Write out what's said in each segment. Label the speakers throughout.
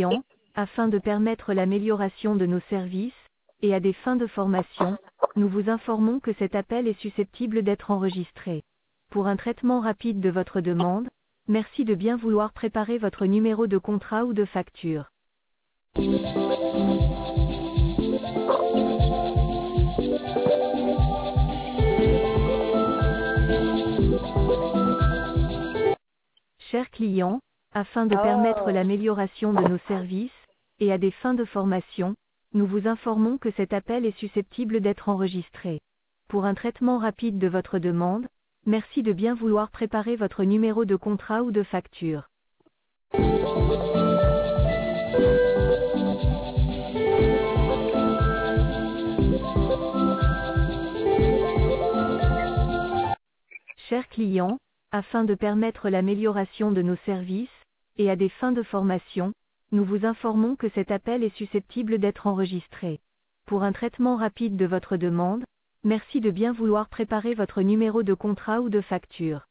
Speaker 1: clients, afin de permettre l'amélioration de nos services, et à des fins de formation, nous vous informons que cet appel est susceptible d'être enregistré. Pour un traitement rapide de votre demande, merci de bien vouloir préparer votre numéro de contrat ou de facture. Chers clients, afin de permettre l'amélioration de nos services, et à des fins de formation, nous vous informons que cet appel est susceptible d'être enregistré. Pour un traitement rapide de votre demande, merci de bien vouloir préparer votre numéro de contrat ou de facture. Chers clients, afin de permettre l'amélioration de nos services, et à des fins de formation, nous vous informons que cet appel est susceptible d'être enregistré. Pour un traitement rapide de votre demande, merci de bien vouloir préparer votre numéro de contrat ou de facture.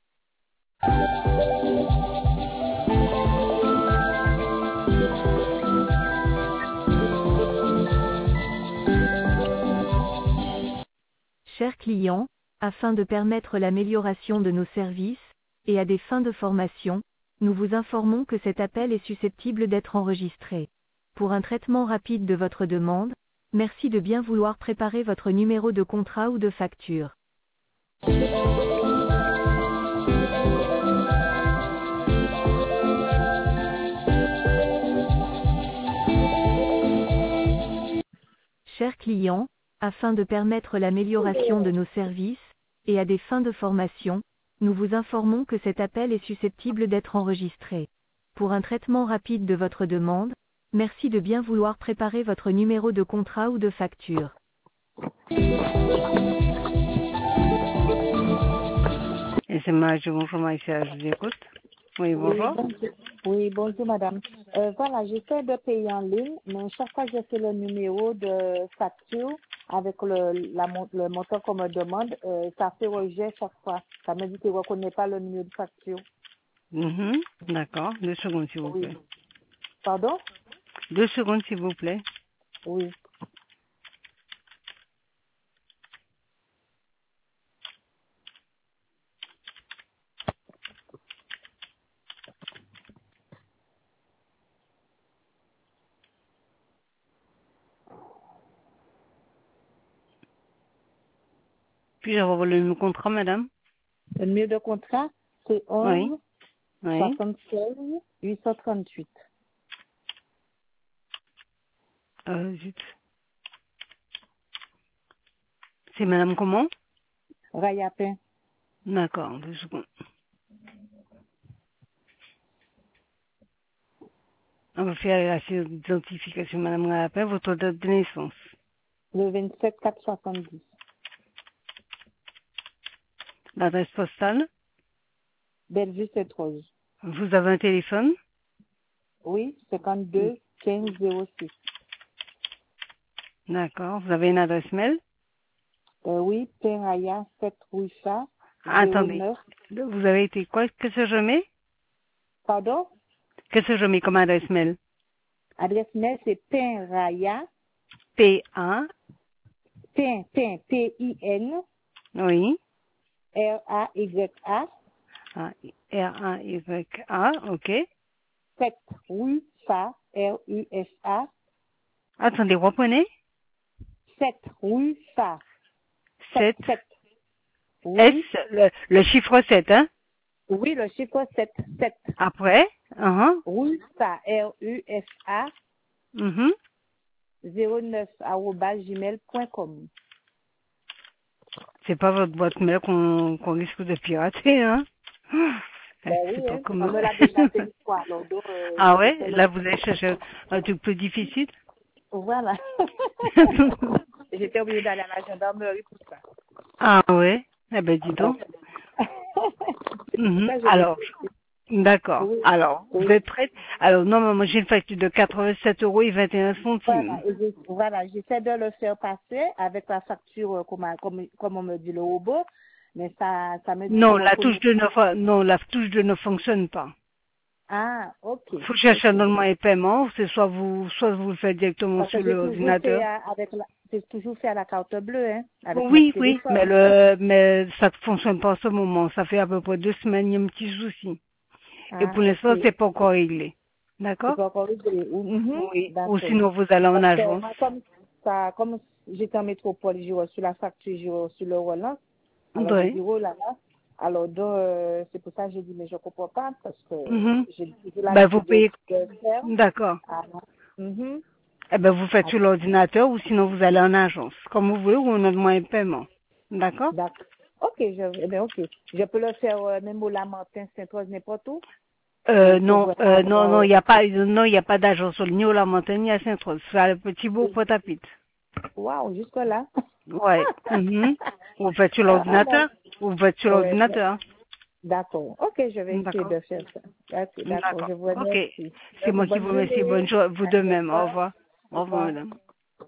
Speaker 1: Chers clients, afin de permettre l'amélioration de nos services, et à des fins de formation, nous vous informons que cet appel est susceptible d'être enregistré. Pour un traitement rapide de votre demande, merci de bien vouloir préparer votre numéro de contrat ou de facture. Chers clients, afin de permettre l'amélioration de nos services, et à des fins de formation, nous vous informons que cet appel est susceptible d'être enregistré. Pour un traitement rapide de votre demande, merci de bien vouloir préparer votre numéro de contrat ou de facture.
Speaker 2: Et c'est Marie, bonjour Maïssa, je vous écoute. Oui, bonjour.
Speaker 3: Oui, bonjour madame. Voilà, j'essaie de payer en ligne, mais chaque fois que je fais le numéro de facture avec le montant qu'on me demande, ça fait rejet chaque fois. Ça me dit qu'il ne reconnaît pas le numéro de facture.
Speaker 2: D'accord, 2 secondes s'il vous plaît.
Speaker 3: Pardon?
Speaker 2: 2 secondes s'il vous plaît.
Speaker 3: Oui.
Speaker 2: Puis-je avoir le numéro de contrat, madame?
Speaker 3: Le numéro de contrat, c'est 11
Speaker 2: Oui.
Speaker 3: 76 838.
Speaker 2: Zut. C'est madame comment?
Speaker 3: Rayapin.
Speaker 2: D'accord, 2 secondes. On va faire l'identification, madame Rayapin, votre date de naissance.
Speaker 3: Le 27 470.
Speaker 2: L'adresse postale?
Speaker 3: Bellevue, c'est rose.
Speaker 2: Vous avez un téléphone?
Speaker 3: Oui, 52 15 06.
Speaker 2: D'accord. Vous avez une adresse mail?
Speaker 3: Oui, Penraya 7 rue Chat.
Speaker 2: Attendez.
Speaker 3: 09.
Speaker 2: Vous avez été quoi? Qu'est-ce que je mets?
Speaker 3: Pardon?
Speaker 2: Qu'est-ce que je mets comme adresse mail?
Speaker 3: Adresse mail, c'est Penraya.
Speaker 2: P-A.
Speaker 3: P-I-N.
Speaker 2: Oui.
Speaker 3: R-A-Y-A.
Speaker 2: R-A-Y-A. OK.
Speaker 3: 7 rue Chat. R-U-S-A.
Speaker 2: Attendez, reprenez.
Speaker 3: 7 rue Chat.
Speaker 2: 7.
Speaker 3: 7.
Speaker 2: Oui. S, le chiffre 7, hein?
Speaker 3: Oui, le chiffre 7. 7.
Speaker 2: Après?
Speaker 3: Rue Chat. R-U-S-A. 09 @gmail.com.
Speaker 2: C'est pas votre boîte mail qu'on risque de pirater, hein?
Speaker 3: Ben oui,
Speaker 2: C'est pas
Speaker 3: hein,
Speaker 2: comme...
Speaker 3: on me l'a déjà fait une fois. Alors, donc,
Speaker 2: Ah ouais? Là, vous allez chercher un truc plus difficile?
Speaker 3: Voilà. J'étais obligée d'aller à la gendarmerie pour ça.
Speaker 2: Ah ouais? Eh ben, dis donc. Alors, d'accord.
Speaker 3: Oui.
Speaker 2: Alors,
Speaker 3: Oui.
Speaker 2: vous êtes prête? Alors, non, moi, j'ai une facture de 87,21 €.
Speaker 3: Voilà, j'essaie de le faire passer avec la facture, comme on me dit le robot, mais ça me dit
Speaker 2: Non,
Speaker 3: que
Speaker 2: la touche de ne fonctionne pas.
Speaker 3: Ah, ok.
Speaker 2: Il faut chercher un moyen de paiement, c'est soit vous le faites directement
Speaker 3: Parce que
Speaker 2: sur
Speaker 3: j'ai toujours fait
Speaker 2: l'ordinateur.
Speaker 3: j'ai toujours fait à la carte bleue, hein, avec mon
Speaker 2: Oui, oui,
Speaker 3: téléphone.
Speaker 2: mais ça ne fonctionne pas en ce moment. Ça fait à peu près 2 semaines, il y a un petit souci. Et
Speaker 3: Ah,
Speaker 2: pour l'instant,
Speaker 3: ok.
Speaker 2: c'est pas encore réglé.
Speaker 3: C'est
Speaker 2: D'accord?
Speaker 3: pas encore réglé.
Speaker 2: Oui. Ou
Speaker 3: D'accord.
Speaker 2: sinon, vous allez en
Speaker 3: Parce que
Speaker 2: agence.
Speaker 3: moi, comme j'étais en métropole, j'ai reçu la facture, j'ai reçu le relance. Alors, j'ai dit,
Speaker 2: Oui.
Speaker 3: oh là là. Alors, donc, c'est pour ça que j'ai dit, mais je comprends pas, parce que
Speaker 2: Mhm.
Speaker 3: j'ai
Speaker 2: Ben, vous
Speaker 3: l'habitude
Speaker 2: payez.
Speaker 3: de faire.
Speaker 2: D'accord.
Speaker 3: Alors, mhm.
Speaker 2: Eh ben, vous faites
Speaker 3: Ah,
Speaker 2: sur l'ordinateur ou sinon vous allez en agence. Comme vous voulez, ou on a moyen de paiement. D'accord?
Speaker 3: d'accord. Ok, ok. Je peux le faire même au Lamentin, Saint-Rose, n'importe où. Faut
Speaker 2: Non,
Speaker 3: vraiment
Speaker 2: non,
Speaker 3: avoir,
Speaker 2: il n'y a pas, non, il y a pas d'agence sur le ni au la montagne ni à Saint-Rose. C'est à le petit bourg Pointe-à-Pitre.
Speaker 3: waouh, jusque-là.
Speaker 2: Ouais. Mhm. Vous faites sur
Speaker 3: Ah, bon.
Speaker 2: l'ordinateur? Vous faites sur
Speaker 3: Ouais,
Speaker 2: l'ordinateur.
Speaker 3: d'accord. Ok, je vais essayer
Speaker 2: D'accord.
Speaker 3: de faire ça. D'accord,
Speaker 2: D'accord.
Speaker 3: je vous
Speaker 2: Ok.
Speaker 3: remercie.
Speaker 2: C'est moi qui
Speaker 3: Bonne
Speaker 2: vous remercie.
Speaker 3: journée.
Speaker 2: Bonne journée. Vous de
Speaker 3: Au
Speaker 2: même. Au
Speaker 3: revoir.
Speaker 2: revoir.
Speaker 3: Au
Speaker 2: Au revoir,
Speaker 3: revoir.
Speaker 2: madame.